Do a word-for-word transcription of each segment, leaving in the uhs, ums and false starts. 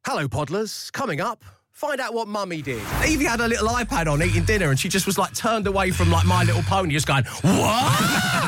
Hello, Podlers. Coming up, find out what Mummy did. Evie had her little iPad on eating dinner and she just was like turned away from like My Little Pony, just going, what?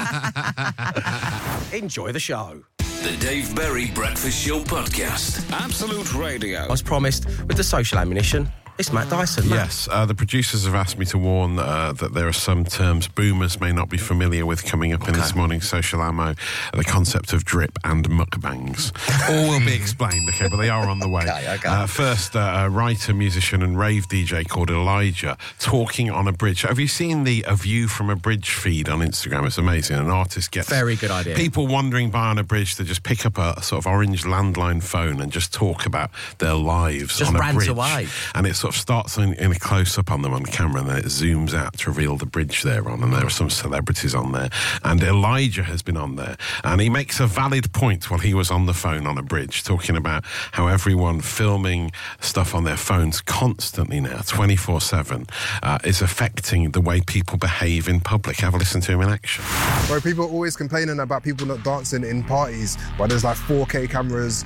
Enjoy the show. The Dave Berry Breakfast Show Podcast. Absolute Radio. I was promised with the social ammunition. It's Matt Dyson. Matt. Yes, uh, the producers have asked me to warn uh, that there are some terms boomers may not be familiar with coming up in Okay. this morning's social ammo. The concept of drip and mukbangs. All will be explained, okay, but they are on the way. Okay, okay. Uh, first, uh, a writer, musician and rave D J called Elijah talking on a bridge. Have you seen the A View from a Bridge feed on Instagram? It's amazing. An artist gets... Very good idea. People wandering by on a bridge to just pick up a, a sort of orange landline phone and just talk about their lives Just on a rant bridge. away. And it's sort of starts in, in a close-up on them on camera and then it zooms out to reveal the bridge they're on, and there are some celebrities on there, and Elijah has been on there, and he makes a valid point while he was on the phone on a bridge talking about how everyone filming stuff on their phones constantly now, twenty-four seven, uh, is affecting the way people behave in public. Have a listen to him in action. Where people are always complaining about people not dancing in parties, but there's like four K cameras,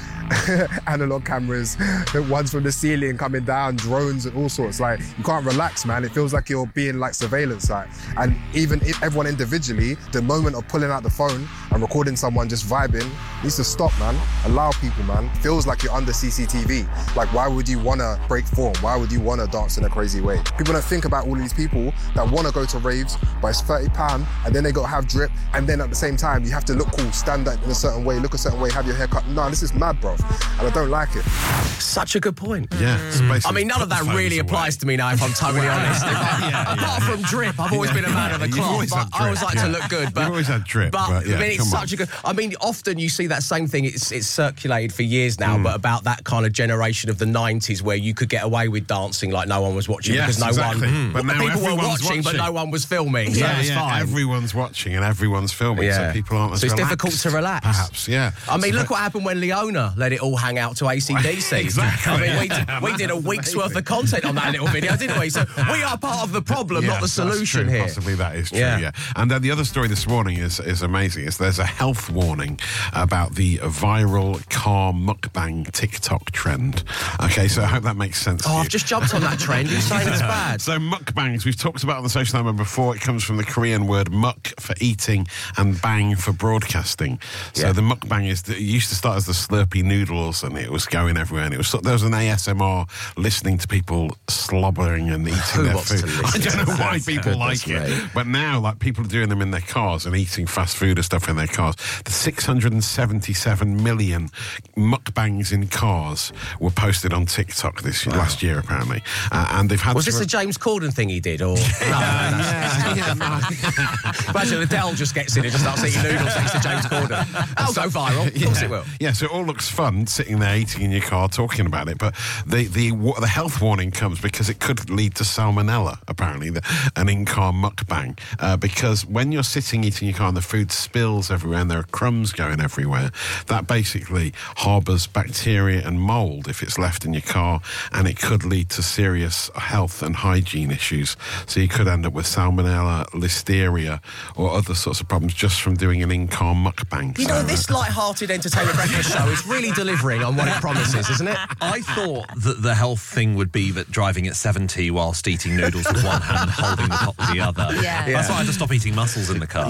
analog cameras, the ones from the ceiling coming down, drones and all sorts. Like, you can't relax, man. It feels like you're being like surveillance. Like, and even if everyone individually, the moment of pulling out the phone and recording someone just vibing needs to stop, man. Allow people, man. Feels like you're under C C T V. Like, why would you want to break form? Why would you want to dance in a crazy way? People don't think about all these people that want to go to raves, but it's thirty pounds, and then they got to have drip, and then at the same time, you have to look cool, stand in a certain way, look a certain way, have your hair cut. No, this is mad, bro. And I don't like it. Such a good point. Yeah. so basically I mean, none of that put the really phones applies away. to me now, if I'm totally honest. yeah, Apart from drip, I've always been a man of the You've cloth. always But had I always drip, like to yeah. look good. But, You've always had drip, but yeah, I mean, it's come such on. a good... I mean, often you see that same thing, it's, it's circulated for years now, Mm. but about that kind of generation of the nineties where you could get away with dancing like no one was watching Yes, because no exactly. one... But now people were everyone's watching, but watching. no one was filming, so Yeah, it's yeah, fine. everyone's watching and everyone's filming, Yeah. so people aren't as So it's relaxed, difficult to relax. Perhaps, yeah. I mean, So look what happened when Leona let it all hang out to A C D C. Exactly. I mean, we did, Yeah, we did a that's week's amazing. worth of content on that little video, didn't we? So we are part of the problem, not the Yes, that's solution true. here. Possibly that is true, Yeah. yeah. And then the other story this morning is is amazing. Is there's a health warning about the viral car mukbang TikTok trend. Okay, so I hope that makes sense to Oh, you. I've just jumped on that trend. You're saying it's bad. So mukbangs, we've talked about on the social number before. It comes from the Korean word muk for eating and bang for broadcasting. So Yeah. the mukbang is the, it used to start as the Slurpee noodles, and it was going everywhere. And it was sort- there was an A S M R listening to people slobbering and eating Who their wants food. to listen I don't know to why that? people Goodness like me. it, but now like people are doing them in their cars and eating fast food and stuff in their cars. The six hundred seventy-seven million mukbangs in cars were posted on TikTok this Wow. last year apparently, uh, and they've had Was to this re- a James Corden thing he did, or? No, no, no. yeah, yeah, no. Imagine Adele just gets in and just starts eating noodles next to James Corden. That'll go viral. Of course yeah. it will. Yeah, so it all looks fun sitting there eating in your car, talking about it. But the the wa- the health warning comes because it could lead to salmonella. Apparently, the, an in-car mukbang. Uh, because when you're sitting eating in your car and the food spills everywhere and there are crumbs going everywhere, that basically harbours bacteria and mould if it's left in your car, and it could lead to serious health and hygiene issues. So you could end up with salmonella, listeria, or other sorts of problems just from doing an in-car mukbang. You know, So, this light-hearted entertainment breakfast show is really delivering on what it promises, isn't it? I thought that the health thing would be that driving at seventy whilst eating noodles with one hand, holding the pot with the other. Yeah. That's why I had to stop eating mussels in the car.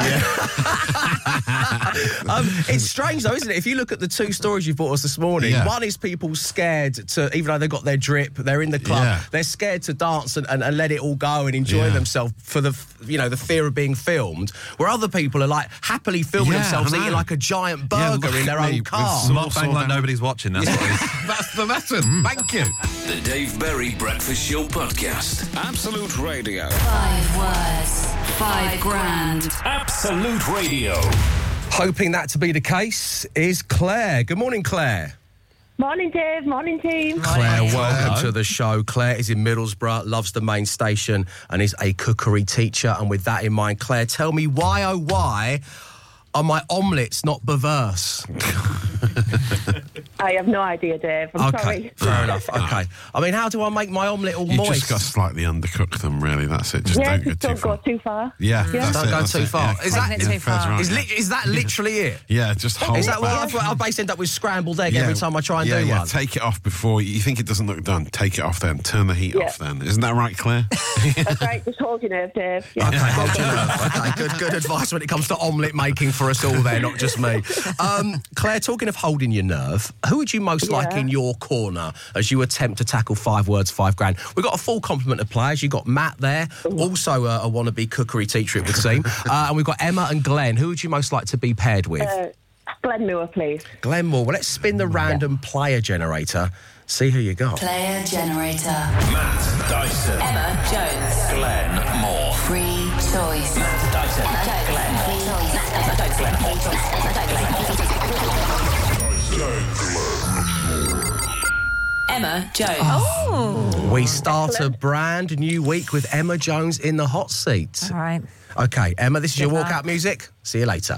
Um, it's strange, though, isn't it? If you look at the two stories you brought us this morning, Yeah. one is people scared to, even though they've got their drip, they're in the club, Yeah. they're scared to dance and, and, and let it all go and enjoy Yeah. themselves for the, you know, the fear of being filmed, where other people are like happily filming Yeah, themselves I know. eating like a giant Yeah, burger look in their at me own with car. some- Mukbang like nobody's watching, that's what it is. That's the lesson. Thank you. The Dave Berry Breakfast Show Podcast. Absolute Radio. Five words, five grand. Absolute Radio. Hoping that to be the case is Claire. Good morning, Claire. Morning, Dave. Morning, team. Claire, Hello. welcome to the show. Claire is in Middlesbrough, loves the main station and is a cookery teacher. And with that in mind, Claire, tell me why, oh why, are my omelettes not perverse? I have no idea, Dave. I'm Okay, sorry. fair enough. Okay. I mean, how do I make my omelette all You moist? just got to slightly undercook them, really. That's it. Just Yeah, don't go just too don't far. go too far. Yeah, Yeah. that's Don't it, go that's too it, far. yeah. Is that- Yeah, Taking it too Fez, far. right, Is, yeah. li- is that literally it? Yeah, just hold Is that back. what I've, I basically end up with scrambled egg Yeah. every time I try and yeah, do yeah. one? Take it off before you think it doesn't look done. Take it off then. Turn the heat Yeah. off then. Isn't that right, Claire? That's right. Just hold your nerve, Dave. Yeah. Okay, hold your nerve. Okay, good, good advice when it comes to omelette making for us all there, not just me. Um, Claire, talking of holding your nerve, who would you most Yeah. like in your corner as you attempt to tackle five words, five grand? We've got a full complement of players. You've got Matt there, also a, a wannabe cookery teacher, it would seem. Uh, and we've got Emma and Glenn. Who would you most like to be paired with? Uh, Glenn Moore, please. Glenn Moore. Well, let's spin the random player generator. See who you got. Player generator. Matt Dyson. Emma Jones. Glenn Moore. Free choice. Dyson. Glenn. Free choice. Emma Jones. Oh. We start a brand new week with Emma Jones in the hot seat. All right. Okay, Emma, this is your Good walkout luck. music. See you later.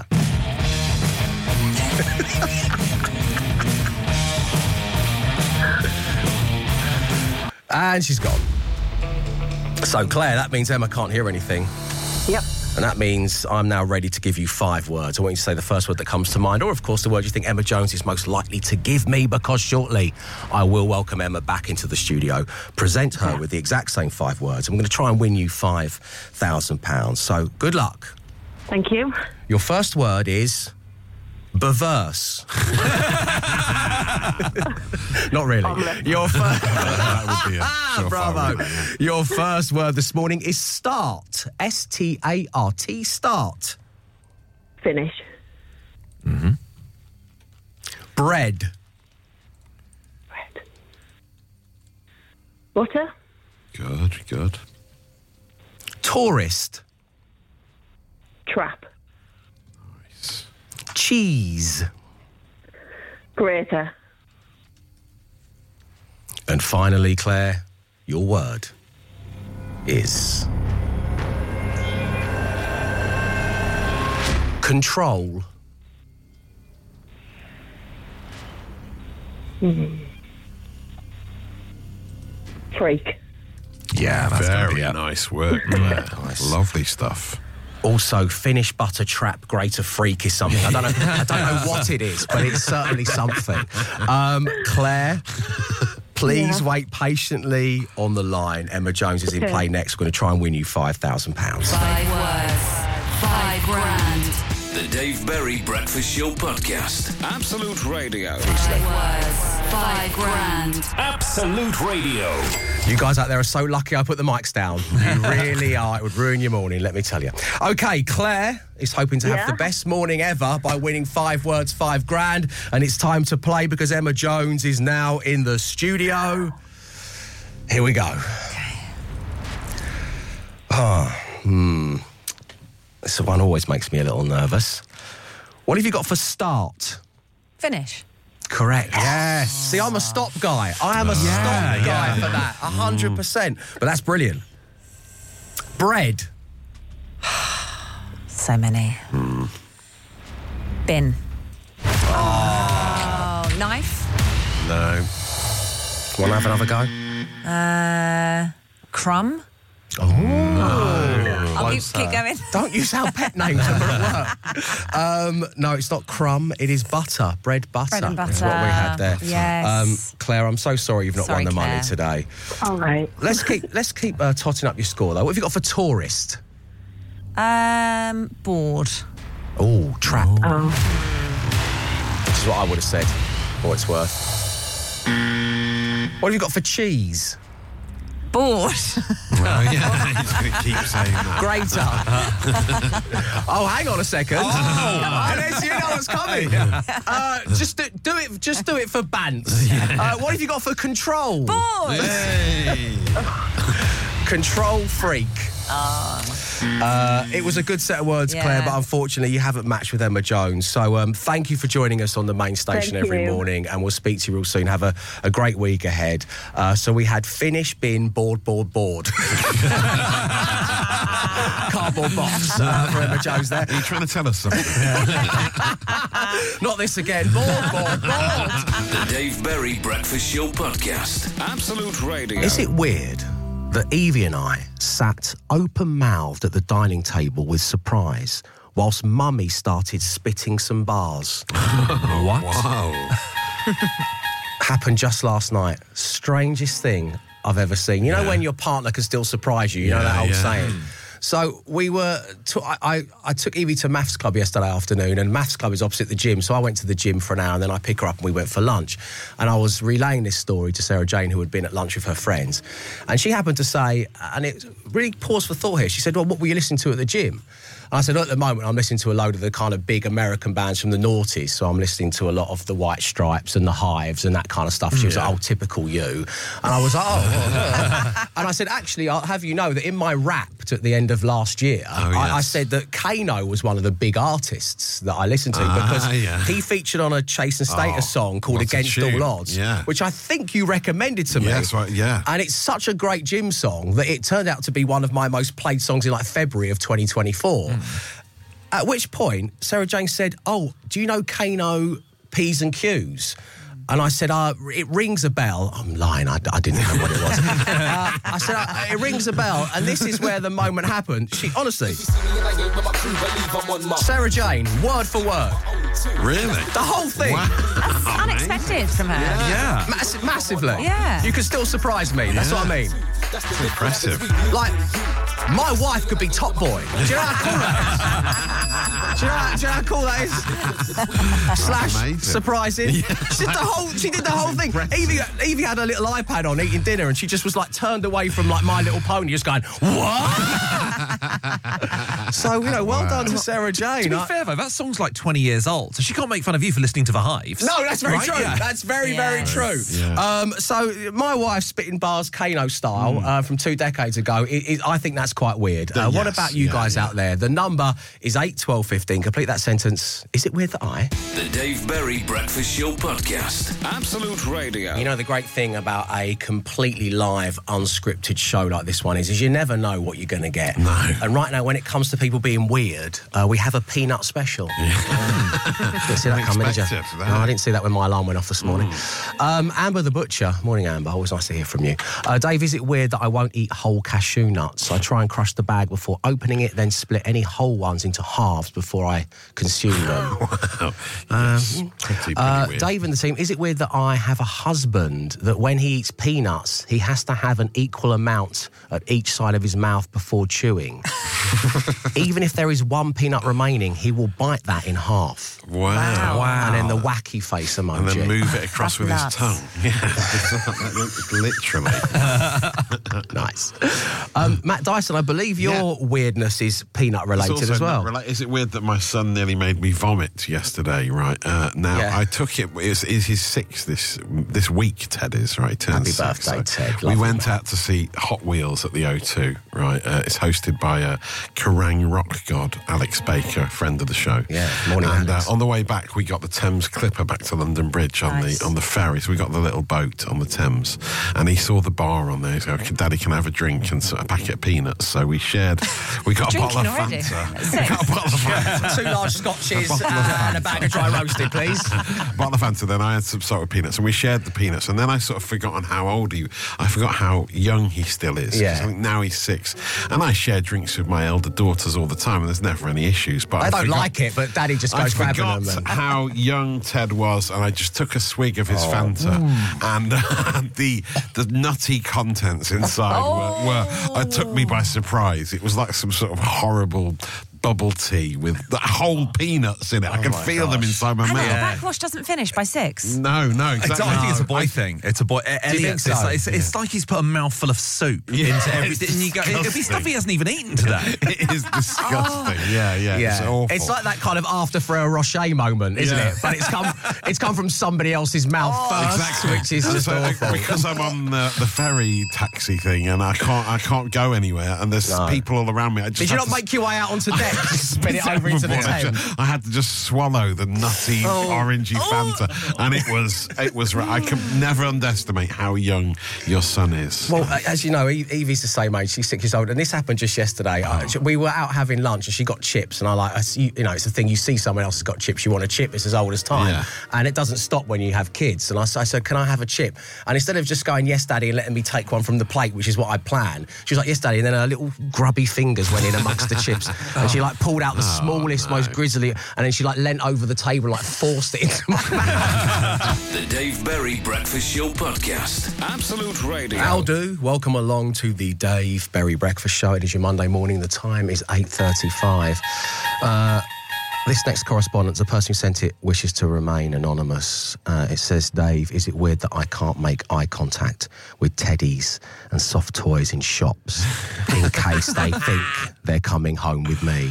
And she's gone. So, Claire, that means Emma can't hear anything. Yep. And that means I'm now ready to give you five words. I want you to say the first word that comes to mind, or, of course, the word you think Emma Jones is most likely to give me, because shortly I will welcome Emma back into the studio, present her with the exact same five words. I'm going to try and win you five thousand pounds. So, good luck. Thank you. Your first word is perverse. Not really. Your first... that would be a surefire Bravo. winner, yeah. Your first word this morning is start. S T A R T, start. Finish. Bread. Bread. Butter. Good, good. Tourist. Trap. Cheese. Grater. And finally, Claire, your word is control. Freak. Yeah, that's gonna Very be it. nice work, Claire. Lovely stuff. Also, Finnish butter trap grater freak is something. I don't know. I don't know what it is, but it's certainly something. Um, Claire, please Yeah. wait patiently on the line. Emma Jones is in Okay. play next. We're going to try and win you five thousand pounds. Five words. Five grand. The Dave Berry Breakfast Show Podcast. Absolute Radio. Five words. Five grand. Absolute Radio. You guys out there are so lucky I put the mics down. You really are. It would ruin your morning, let me tell you. OK, Claire is hoping to have Yeah? the best morning ever by winning five words, five grand. And it's time to play because Emma Jones is now in the studio. Here we go. Ah, hmm. This one always makes me a little nervous. What have you got for start? Finish. Correct. Yes. See, I'm a stop guy. I am a stop guy for that. A hundred percent. But that's brilliant. Bread. So many. Bin. Oh. Knife. No. Want to have another go? Uh, crumb. Oh. No. I'll keep, keep going. Don't use our pet names when we're at work. Um, no, it's not crumb. It is butter. Bread butter. Bread and Is what we had there. butter. Yes. Um, Claire, I'm so sorry you've not Sorry, won the Claire. money today. All right. Let's keep let's keep uh, totting up your score though. What have you got for tourist? Um, board. Oh, trap. Oh. Which is what I would have said, for what it's worth. What have you got for cheese? Board. Well, yeah, he's going to keep saying that. Grater. Oh, hang on a second. Oh, and it's, you know what's coming. Uh, just do, do it. Just do it for Bants. Uh, what have you got for control? Board. Hey. Control Freak. Uh, it was a good set of words, Yeah. Claire, but unfortunately you haven't matched with Emma Jones. So um, thank you for joining us on the main station Thank every you. morning, and we'll speak to you real soon. Have a, a great week ahead. Uh, so we had finish, bin, board, board, board. Cardboard box uh, for Emma Jones there. Are you trying to tell us something? Not this again. Board, board, board. The Dave Berry Breakfast Show Podcast. Absolute Radio. Is it weird that Evie and I sat open-mouthed at the dining table with surprise whilst Mummy started spitting some bars? What? Wow. Happened just last night. Strangest thing I've ever seen. You know Yeah. when your partner can still surprise you? You know Yeah, that old yeah. saying? So we were, to, I, I, I took Evie to Maths Club yesterday afternoon, and Maths Club is opposite the gym. So I went to the gym for an hour, and then I pick her up and we went for lunch. And I was relaying this story to Sarah Jane, who had been at lunch with her friends. And she happened to say, and it really paused for thought here, she said, well, what were you listening to at the gym? And I said, at the moment, I'm listening to a load of the kind of big American bands from the noughties. So I'm listening to a lot of the White Stripes and the Hives and that kind of stuff. She was like, oh, typical you. And I was like, oh. oh. And I said, actually, I'll have you know that in my Wrapped at the end of last year, Oh, I, I yes. said that Kano was one of the big artists that I listened to Ah, because yeah. he featured on a Chase and Status Oh, song called what a Against tune. All Odds, Yeah. which I think you recommended to me. Yes, right, yeah. And it's such a great gym song that it turned out to be one of my most played songs in like February of twenty twenty-four. Mm. At which point, Sarah Jane said, oh, do you know Kano P's and Q's? And I said, uh, it rings a bell. I'm lying, I, I didn't know what it was. uh, I said, uh, it rings a bell, and this is where the moment happened. She, honestly, Sarah Jane, word for word, Really? the whole thing. That's unexpected from her. Yeah. Mass- massively. Yeah. You can still surprise me. That's what I mean. That's impressive. Like, my wife could be Top Boy. Do you know how cool that is? Do you know how, do you know how cool that is? Slash amazing. surprising. She did the whole. She did the whole thing. Evie, Evie had her little iPad on eating dinner, and she just was like turned away from like My Little Pony, just going what? So you know, well done to Sarah Jane. To be I- fair, though, that song's like twenty years old, so she can't make fun of you for listening to the Hives. No, that's very Right? true. Yeah. That's very, Yeah. very true. Yeah. Um, so my wife's spitting bars Kano style uh, from two decades ago. It, it, I think that's quite weird. Uh, what Yes, about you yeah, guys yeah. out there? The number is eight twelve fifteen. Complete that sentence. Is it weird that I? The Dave Berry Breakfast Show Podcast. Absolute Radio. You know, the great thing about a completely live, unscripted show like this one is, is you never know what you're going to get. No. And right now, when it comes to people being weird, uh, we have a peanut special. Didn't see that coming, did you? Unexpected, that. No, I didn't see that when my alarm went off this morning. Um, Amber the Butcher. Morning, Amber. Always nice to hear from you. Uh, Dave, is it weird that I won't eat whole cashew nuts? I try and crush the bag before opening it, then split any whole ones into halves before I consume them. Wow. Yes. Pretty, pretty Uh, weird. Dave and the team, is it weird that I have a husband that when he eats peanuts, he has to have an equal amount at each side of his mouth before chewing? Even if there is one peanut remaining, he will bite that in half. Wow. Wow. And then the wacky face emoji. And then move it across That's with nuts. his tongue. Yeah. Literally. Nice. Um, Matt Dyson, I believe your weirdness is peanut It's related also as well. not rela- Is it weird that my son nearly made me vomit yesterday? Right uh, now, Yeah. I took it. Is is his sixth this this week? Ted is right. He turned Happy six, birthday, Ted. We Love went you, out to see Hot Wheels at the O two. Right, uh, it's hosted by uh, Kerrang rock god Alex Baker, friend of the show. Yeah, morning, And Alex. uh, on the way back, we got the Thames Clipper back to London Bridge on Nice. the on the ferry. So we got the little boat on the Thames, and he saw the bar on there. He's like, "Daddy, can I have a drink and sort of a packet of peanuts?" So we shared. We got a bottle of Drinking already? Fanta. At We got a bottle of Fanta. Two large scotches A bottle of uh, and a bag of dry roasted, please. Bottle of Fanta, then I had some sort of peanuts, and we shared the peanuts. And then I sort of forgotten how old he. I forgot how young he still is. 'cause Yeah. I think now he's six, and I share drinks with my elder daughters all the time, and there's never any issues. But I don't forgot- like it, but Daddy just I goes grabbing forgot them. And... how young Ted was, and I just took a swig of his Oh. Fanta, and uh, the the nutty contents inside were, were uh, took me by surprise. It was like some sort of horrible bubble tea with the whole peanuts in it. I can my feel them gosh. inside my And then the mouth. backwash doesn't finish by six. No, no, It's, exactly. I think it's a No, boy I- thing. It's a boy. Elliot, so? it's, like, it's, it's like he's put a mouthful of soup Yeah, into it's everything. And you go, it'll be disgusting. stuff he hasn't even eaten today. It is disgusting. Yeah, yeah, Yeah, it's awful. It's like that kind of after Ferrero Rocher moment, isn't Yeah. it? But it's come, it's come from somebody else's mouth first, Exactly. which is just So, uh, awful. because I'm on the, the ferry taxi thing and I can't I can't go anywhere and there's No. people all around me. I just Did you have not to make your way out onto deck? Just spin it over into the I tent. ju- I had to just swallow the nutty, Oh. orangey Fanta, and it was it was. I can never underestimate how young your son is. Well, uh, as you know, E- Evie's the same age. She's six years old, and this happened just yesterday. Uh, we were out having lunch, and she got chips, and I like, I see, you know, it's the thing. You see someone else has got chips, you want a chip. It's as old as time, Yeah. and it doesn't stop when you have kids. And I, s- I said, "Can I have a chip?" And instead of just going, "Yes, Daddy," and letting me take one from the plate, which is what I planned, she was like, "Yes, Daddy," and then her little grubby fingers went in amongst the chips, and she like pulled out the smallest, most grisly, and then she like leant over the table and like forced it into my mouth. The Dave Berry Breakfast Show Podcast. Absolute Radio. How do? Welcome along to the Dave Berry Breakfast Show. It is your Monday morning. The time is eight thirty-five. Uh, this next correspondence, the person who sent it wishes to remain anonymous. Uh, it says, Dave, is it weird that I can't make eye contact with teddies and soft toys in shops in case they think they're coming home with me?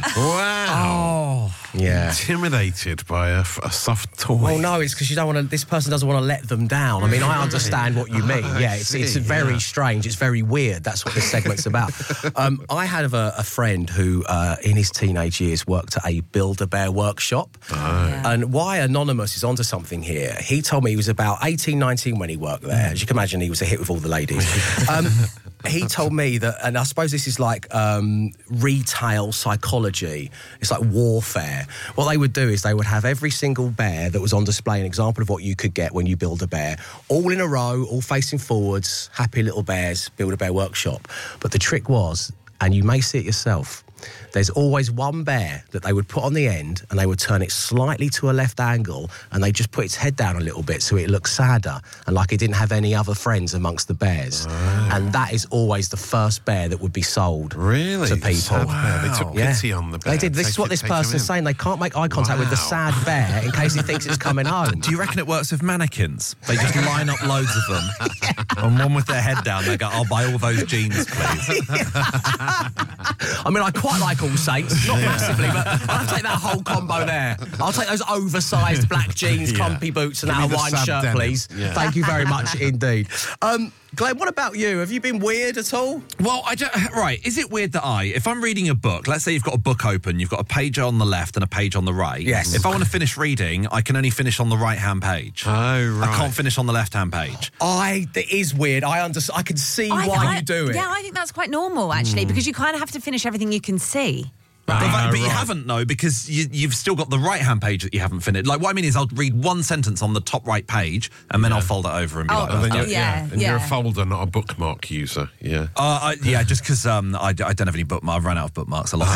Wow! Yeah. Intimidated by a, f- a soft toy. Well, no, it's because you don't want to. This person doesn't want to let them down. I mean, I understand what you mean. I Yeah, it's it's see, very yeah. strange. It's very weird. That's what this segment's about. Um, I had a, a friend who, uh, in his teenage years, worked at a Build-A-Bear workshop. And why Anonymous is onto something here. He told me he was about eighteen, nineteen when he worked there. As you can imagine, he was a hit with all the ladies. Um, he told me that, and I suppose this is like um, retail psychology. It's like warfare. What they would do is they would have every single bear that was on display, an example of what you could get when you build a bear, all in a row, all facing forwards, happy little bears, Build-A-Bear workshop. But the trick was, and you may see it yourself, there's always one bear that they would put on the end and they would turn it slightly to a left angle and they just put its head down a little bit so it looks sadder and like it didn't have any other friends amongst the bears. Oh. And that is always the first bear that would be sold Really? to The people. sad bear. They took Yeah. pity on the bear. They did. This Take is what it- this take him person's in. saying. They can't make eye contact with the Wow. sad bear in case he thinks it's coming home. Do you reckon it works with mannequins? They just line up loads of them, and one with their head down. They go, "I'll buy all those jeans, please." I mean, I quite like All Saints, not massively, but I'll take that whole combo there. I'll take those oversized black jeans, Yeah. clumpy boots, and Give that me the Hawaiian sad shirt, denim. please. Yeah. Thank you very much indeed. Um, Glenn, what about you? Have you been weird at all? Well, I don't, right. Is it weird that I, if I'm reading a book, let's say you've got a book open, you've got a page on the left and a page on the right. Yes. If I want to finish reading, I can only finish on the right-hand page. Oh, right. I can't finish on the left-hand page. I, it is weird. I understand. I can see I- why I- you do it. Yeah, I think that's quite normal, actually, because you kind of have to finish everything you can see. But, Ah, but you right. haven't, no, because you, you've still got the right-hand page that you haven't finished. Like, what I mean is I'll read one sentence on the top right page, and then I'll fold it over and be Oh, like, And then "Oh, you're, Yeah, and you're a yeah. folder, not a bookmark user. Yeah. Uh, I, yeah, just because um, I, I don't have any bookmarks. I've run out of bookmarks a lot.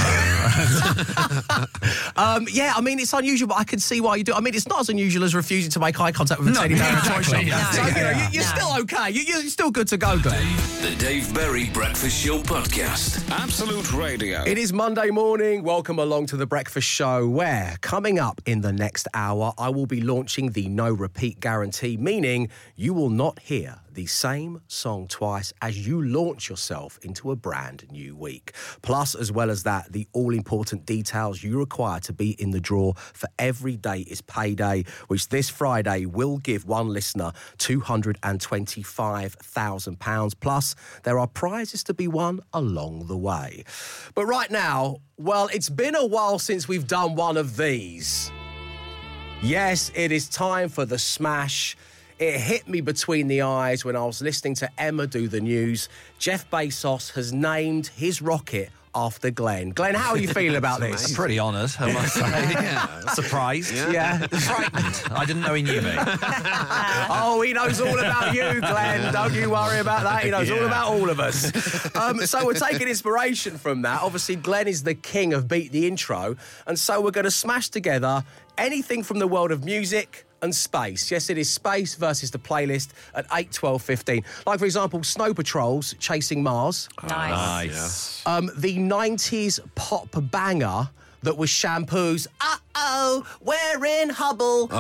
Um, yeah, I mean, it's unusual, but I can see why you do. I mean, it's not as unusual as refusing to make eye contact with a No, teddy bear in a toy exactly. shop. No, So, you know, yeah. you- you're No. still okay. You- You're still good to go, Glenn. The Dave Berry Breakfast Show Podcast. Absolute Radio. It is Monday morning. Welcome along to the Breakfast Show, where coming up in the next hour, I will be launching the no repeat guarantee, meaning you will not hear the same song twice as you launch yourself into a brand new week. Plus, as well as that, the all-important details you require to be in the draw for Every Day is Payday, which this Friday will give one listener two hundred twenty-five thousand pounds. Plus, there are prizes to be won along the way. But right now, well, it's been a while since we've done one of these. Yes, it is time for the smash. It hit me between the eyes when I was listening to Emma do the news. Jeff Bezos has named his rocket after Glenn. Glenn, how are you feeling about this? Pretty honoured, I must say. Surprised. Yeah. Frightened. I didn't know he knew me. Oh, he knows all about you, Glenn. Don't you worry about that. He knows all Yeah. about all of us. Um, so we're taking inspiration from that. Obviously, Glenn is the king of Beat the Intro. And so we're going to smash together anything from the world of music and space. Yes, it is space versus the playlist at eight, twelve, fifteen. Like, for example, Snow Patrol's Chasing Mars. Nice. Nice. Um, the nineties pop banger that was shampoos. Uh-oh, we're in Hubble.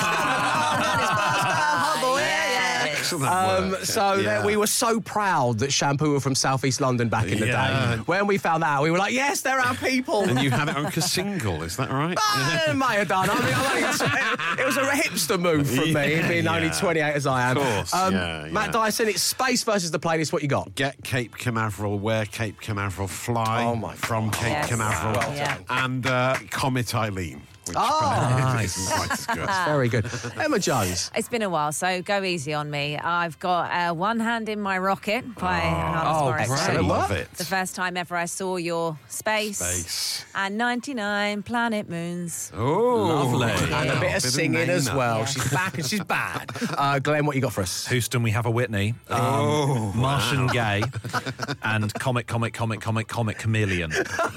Hubble, yeah, yeah. Excellent Um, work. so Yeah. that we were so proud that Shampoo were from South East London back in the Yeah. day. When we found that out, we were like, yes, they're our people. And you had it on a single, is that right? I might have done. I mean, I mean, it was a hipster move from me, Yeah, being only yeah. twenty-eight as I am. Of course, um, yeah, Matt yeah. Dyson, it's Space versus the Playlist. What you got? Get Cape Canaveral, wear Cape Canaveral, fly Oh, my from God. Cape Yes. Canaveral, Well Yeah. and uh, Comet Eileen. Which Oh, nice. Isn't quite as good. Very good. Emma Jones. It's been a while, so go easy on me. I've got uh, One Hand in My Rocket by Alanis Oh, Morissette. great. I love it. The first time ever I saw your space. Space. And ninety-nine planet moons. Oh, Lovely. And a bit of singing as Nana. well. Yeah. She's back and she's bad. Uh, Glenn, what you got for us? Houston, we have a Whitney. Um, Oh, Martian Gay. And Comic, Comic, Comic, Comic, Comic Chameleon.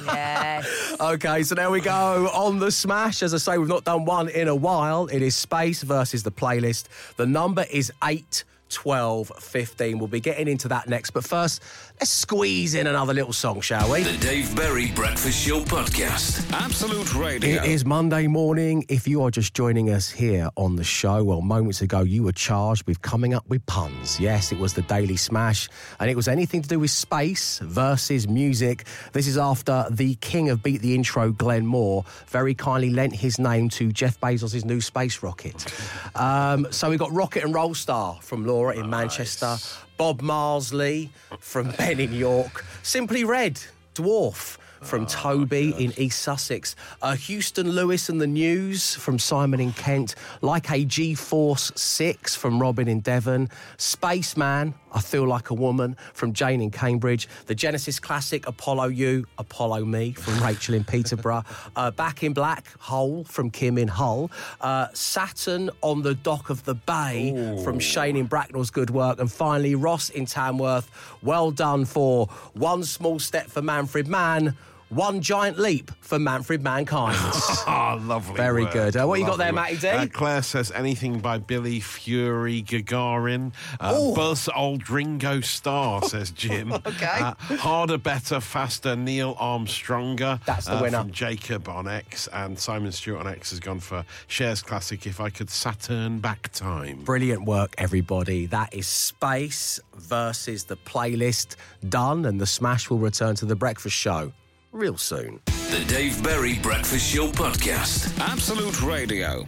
Yes. Okay, so there we go on the smash. As I say, we've not done one in a while. It is Space versus the Playlist. The number is eight, twelve, fifteen. We'll be getting into that next. But first, let's squeeze in another little song, shall we? The Dave Berry Breakfast Show Podcast. Absolute Radio. It is Monday morning. If you are just joining us here on the show, well, moments ago you were charged with coming up with puns. Yes, it was the Daily Smash, and it was anything to do with space versus music. This is after the king of Beat the Intro, Glenn Moore, very kindly lent his name to Jeff Bezos' new space rocket. Um, so we got Rocket and Roll Star from Laura in Manchester, Bob Marsley from Ben in York, Simply Red, Dwarf from Toby in East Sussex, uh, Houston Lewis and the News from Simon in Kent, Like a G-Force six from Robin in Devon, Spaceman, I Feel Like a Woman from Jane in Cambridge, the Genesis classic Apollo You, Apollo Me from Rachel in Peterborough, uh, Back in Black, Hole from Kim in Hull, uh, Saturn on the Dock of the Bay from Shane in Bracknell's Good Work, and finally Ross in Tamworth, well done for One Small Step for Manfred Mann, One Giant Leap for Manfred Mankind. Oh, lovely. Very work. good. Uh, what you got there, Lovely Matty D? work. Uh, Claire says anything by Billy Fury Gagarin. Uh, Buzz Old Ringo Starr, says Jim. Okay. Uh, harder, better, faster, Neil Armstronger. That's the uh, winner. From Jacob on X. And Simon Stewart on X has gone for Cher's classic, If I Could Saturn Back Time. Brilliant work, everybody. That is Space versus the Playlist done, and the Smash will return to the breakfast show real soon. The Dave Berry Breakfast Show Podcast. Absolute Radio.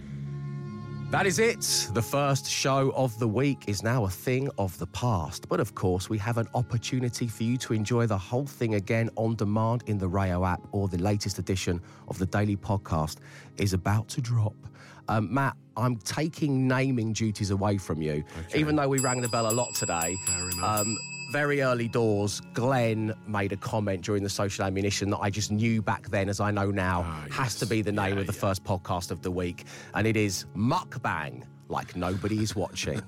That is it. The first show of the week is now a thing of the past. But of course, we have an opportunity for you to enjoy the whole thing again on demand in the Rayo app, or the latest edition of the Daily Podcast is about to drop. Um, Matt, I'm taking naming duties away from you. Even though we rang the bell a lot today. Fair enough. Um, very early doors, Glenn made a comment during the social ammunition that I just knew back then, as I know now, Ah, has yes. to be the name Yeah, of the yeah. first podcast of the week. And it is Mukbang, like nobody is watching.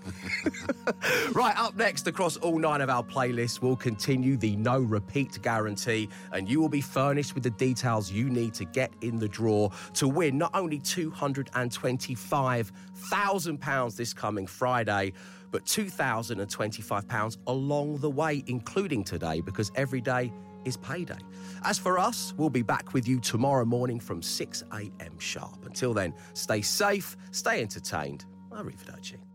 Right, up next, across all nine of our playlists, we'll continue the no repeat guarantee, and you will be furnished with the details you need to get in the draw to win not only two hundred twenty-five thousand pounds this coming Friday, but two thousand twenty-five pounds along the way, including today, because every day is payday. As for us, we'll be back with you tomorrow morning from six a.m. sharp. Until then, stay safe, stay entertained. Arrivederci.